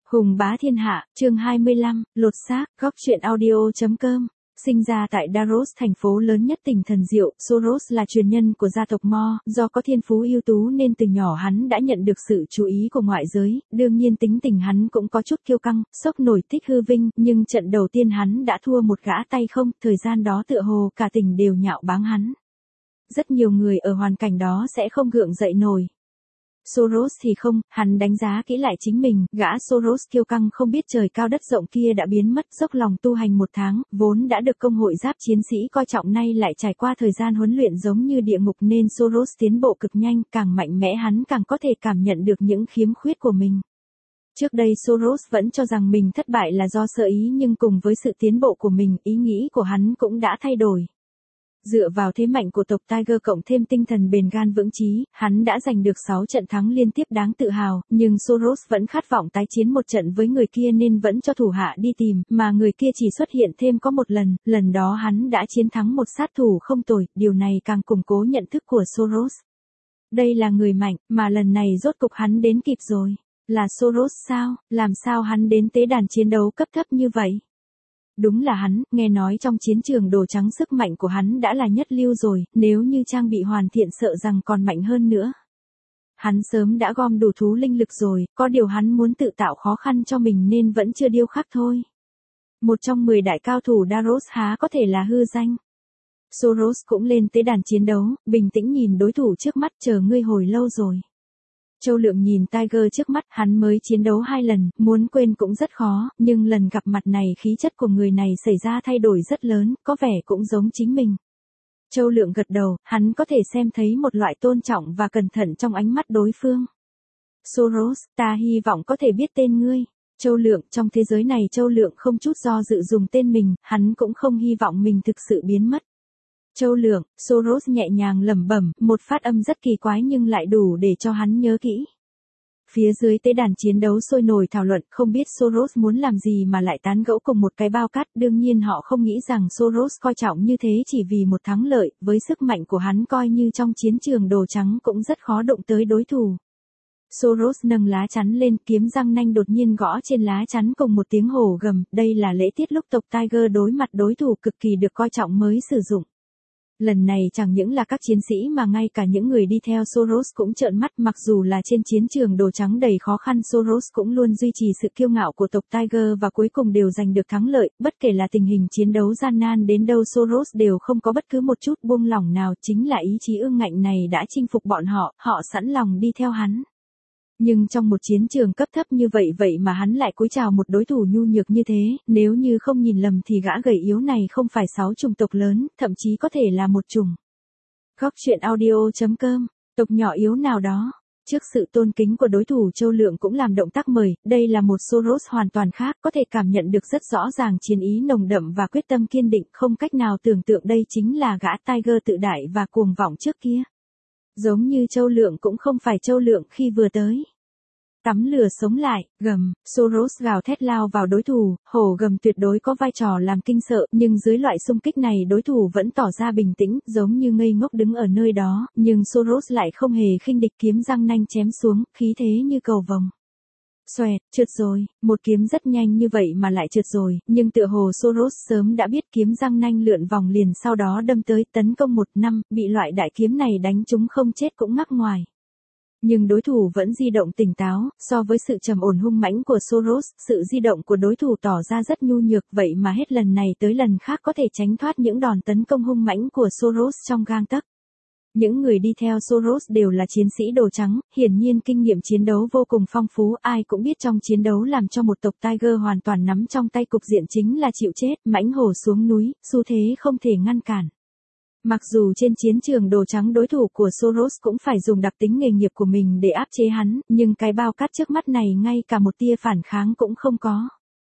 Hùng bá thiên hạ, chương 25, lột xác, góc truyện audio.com. Sinh ra tại Davos, thành phố lớn nhất tỉnh thần diệu, Soros là truyền nhân của gia tộc Mo, do có thiên phú ưu tú nên từ nhỏ hắn đã nhận được sự chú ý của ngoại giới, đương nhiên tính tình hắn cũng có chút kiêu căng, sốc nổi thích hư vinh, nhưng trận đầu tiên hắn đã thua một gã tay không, thời gian đó tựa hồ cả tỉnh đều nhạo báng hắn. Rất nhiều người ở hoàn cảnh đó sẽ không gượng dậy nổi. Soros thì không, hắn đánh giá kỹ lại chính mình, gã Soros kiêu căng không biết trời cao đất rộng kia đã biến mất, dốc lòng tu hành một tháng, vốn đã được công hội giáp chiến sĩ coi trọng nay lại trải qua thời gian huấn luyện giống như địa ngục nên Soros tiến bộ cực nhanh, càng mạnh mẽ hắn càng có thể cảm nhận được những khiếm khuyết của mình. Trước đây Soros vẫn cho rằng mình thất bại là do sơ ý nhưng cùng với sự tiến bộ của mình, ý nghĩ của hắn cũng đã thay đổi. Dựa vào thế mạnh của tộc Tiger cộng thêm tinh thần bền gan vững chí, hắn đã giành được 6 trận thắng liên tiếp đáng tự hào, nhưng Soros vẫn khát vọng tái chiến một trận với người kia nên vẫn cho thủ hạ đi tìm, mà người kia chỉ xuất hiện thêm có một lần, lần đó hắn đã chiến thắng một sát thủ không tồi, điều này càng củng cố nhận thức của Soros. Đây là người mạnh, mà lần này rốt cục hắn đến kịp rồi. Là Soros sao? Làm sao hắn đến tế đàn chiến đấu cấp thấp như vậy? Đúng là hắn, nghe nói trong chiến trường đồ trắng sức mạnh của hắn đã là nhất lưu rồi, nếu như trang bị hoàn thiện sợ rằng còn mạnh hơn nữa. Hắn sớm đã gom đủ thú linh lực rồi, có điều hắn muốn tự tạo khó khăn cho mình nên vẫn chưa điêu khắc thôi. Một trong 10 đại cao thủ Davos há có thể là hư danh. Soros cũng lên tế đàn chiến đấu, bình tĩnh nhìn đối thủ trước mắt, chờ ngươi hồi lâu rồi. Châu Lượng nhìn Tiger trước mắt, hắn mới chiến đấu 2 lần, muốn quên cũng rất khó, nhưng lần gặp mặt này khí chất của người này xảy ra thay đổi rất lớn, có vẻ cũng giống chính mình. Châu Lượng gật đầu, hắn có thể xem thấy một loại tôn trọng và cẩn thận trong ánh mắt đối phương. Soros, ta hy vọng có thể biết tên ngươi. Châu Lượng, trong thế giới này Châu Lượng không chút do dự dùng tên mình, hắn cũng không hy vọng mình thực sự biến mất. Châu Lượng, Soros nhẹ nhàng lẩm bẩm, một phát âm rất kỳ quái nhưng lại đủ để cho hắn nhớ kỹ. Phía dưới tế đàn chiến đấu sôi nổi thảo luận, không biết Soros muốn làm gì mà lại tán gẫu cùng một cái bao cát, đương nhiên họ không nghĩ rằng Soros coi trọng như thế chỉ vì một thắng lợi, với sức mạnh của hắn coi như trong chiến trường đồ trắng cũng rất khó đụng tới đối thủ. Soros nâng lá chắn lên, kiếm răng nanh đột nhiên gõ trên lá chắn cùng một tiếng hổ gầm, đây là lễ tiết lúc tộc Tiger đối mặt đối thủ cực kỳ được coi trọng mới sử dụng. Lần này chẳng những là các chiến sĩ mà ngay cả những người đi theo Soros cũng trợn mắt, mặc dù là trên chiến trường đồ trắng đầy khó khăn Soros cũng luôn duy trì sự kiêu ngạo của tộc Tiger và cuối cùng đều giành được thắng lợi, bất kể là tình hình chiến đấu gian nan đến đâu Soros đều không có bất cứ một chút buông lỏng nào, chính là ý chí ương ngạnh này đã chinh phục bọn họ sẵn lòng đi theo hắn. Nhưng trong một chiến trường cấp thấp như vậy mà hắn lại cúi chào một đối thủ nhu nhược như thế, nếu như không nhìn lầm thì gã gầy yếu này không phải 6 chủng tộc lớn, thậm chí có thể là một chủng. Góc truyện audio.com, tộc nhỏ yếu nào đó. Trước sự tôn kính của đối thủ Châu Lượng cũng làm động tác mời, đây là một Soros hoàn toàn khác, có thể cảm nhận được rất rõ ràng chiến ý nồng đậm và quyết tâm kiên định, không cách nào tưởng tượng đây chính là gã Tiger tự đại và cuồng vọng trước kia. Giống như Châu Lượng cũng không phải Châu Lượng khi vừa tới. Tắm lửa sống lại, gầm, Soros gào thét lao vào đối thủ, hổ gầm tuyệt đối có vai trò làm kinh sợ, nhưng dưới loại xung kích này đối thủ vẫn tỏ ra bình tĩnh, giống như ngây ngốc đứng ở nơi đó, nhưng Soros lại không hề khinh địch, kiếm răng nanh chém xuống, khí thế như cầu vồng. Xoẹt, trượt rồi, một kiếm rất nhanh như vậy mà lại trượt rồi, nhưng tựa hồ Soros sớm đã biết kiếm răng nanh lượn vòng liền sau đó đâm tới tấn công 1 năm, bị loại đại kiếm này đánh trúng không chết cũng ngắc ngoài. Nhưng đối thủ vẫn di động tỉnh táo, so với sự trầm ổn hung mãnh của Soros, sự di động của đối thủ tỏ ra rất nhu nhược, vậy mà hết lần này tới lần khác có thể tránh thoát những đòn tấn công hung mãnh của Soros trong gang tấc. Những người đi theo Soros đều là chiến sĩ đồ trắng, hiển nhiên kinh nghiệm chiến đấu vô cùng phong phú, ai cũng biết trong chiến đấu làm cho một tộc Tiger hoàn toàn nắm trong tay cục diện chính là chịu chết, mãnh hổ xuống núi, xu thế không thể ngăn cản. Mặc dù trên chiến trường đồ trắng đối thủ của Soros cũng phải dùng đặc tính nghề nghiệp của mình để áp chế hắn, nhưng cái bao cát trước mắt này ngay cả một tia phản kháng cũng không có.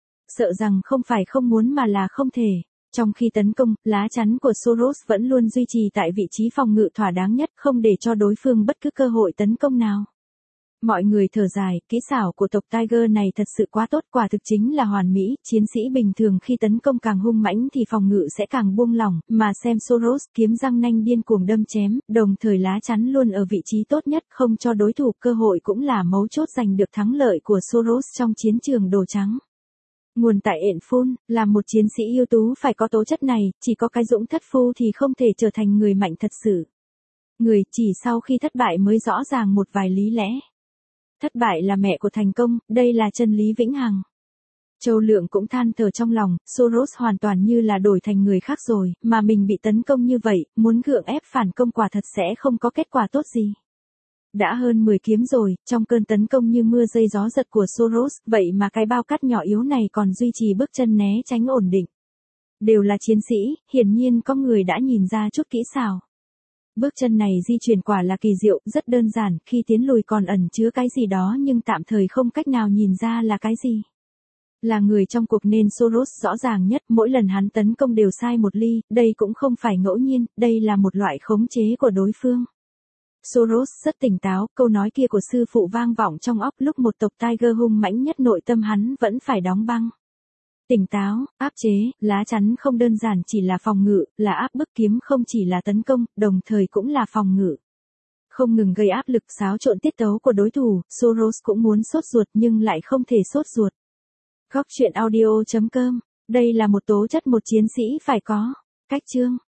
Sợ rằng không phải không muốn mà là không thể. Trong khi tấn công, lá chắn của Soros vẫn luôn duy trì tại vị trí phòng ngự thỏa đáng nhất, không để cho đối phương bất cứ cơ hội tấn công nào. Mọi người thở dài, kỹ xảo của tộc Tiger này thật sự quá tốt, quả thực chính là hoàn mỹ, chiến sĩ bình thường khi tấn công càng hung mãnh thì phòng ngự sẽ càng buông lỏng, mà xem Soros kiếm răng nanh điên cuồng đâm chém, đồng thời lá chắn luôn ở vị trí tốt nhất, không cho đối thủ cơ hội cũng là mấu chốt giành được thắng lợi của Soros trong chiến trường đồ trắng. Nguồn tại Enfun, là một chiến sĩ ưu tú phải có tố chất này, chỉ có cái dũng thất phu thì không thể trở thành người mạnh thật sự. Người chỉ sau khi thất bại mới rõ ràng một vài lý lẽ. Thất bại là mẹ của thành công, đây là chân lý vĩnh hằng. Châu Lượng cũng than thở trong lòng, Soros hoàn toàn như là đổi thành người khác rồi, mà mình bị tấn công như vậy, muốn gượng ép phản công quả thật sẽ không có kết quả tốt gì. Đã hơn 10 kiếm rồi, trong cơn tấn công như mưa dây gió giật của Soros, vậy mà cái bao cắt nhỏ yếu này còn duy trì bước chân né tránh ổn định. Đều là chiến sĩ, hiển nhiên có người đã nhìn ra chút kỹ xảo. Bước chân này di chuyển quả là kỳ diệu, rất đơn giản, khi tiến lùi còn ẩn chứa cái gì đó nhưng tạm thời không cách nào nhìn ra là cái gì. Là người trong cuộc nên Soros rõ ràng nhất, mỗi lần hắn tấn công đều sai một ly, đây cũng không phải ngẫu nhiên, đây là một loại khống chế của đối phương. Soros rất tỉnh táo, câu nói kia của sư phụ vang vọng trong óc lúc một tộc Tiger hung mãnh nhất nội tâm hắn vẫn phải đóng băng. Tỉnh táo, áp chế, lá chắn không đơn giản chỉ là phòng ngự, là áp bức kiếm không chỉ là tấn công, đồng thời cũng là phòng ngự. Không ngừng gây áp lực xáo trộn tiết tấu của đối thủ, Soros cũng muốn sốt ruột nhưng lại không thể sốt ruột. Góc truyện audio.com, đây là một tố chất một chiến sĩ phải có. Cách chương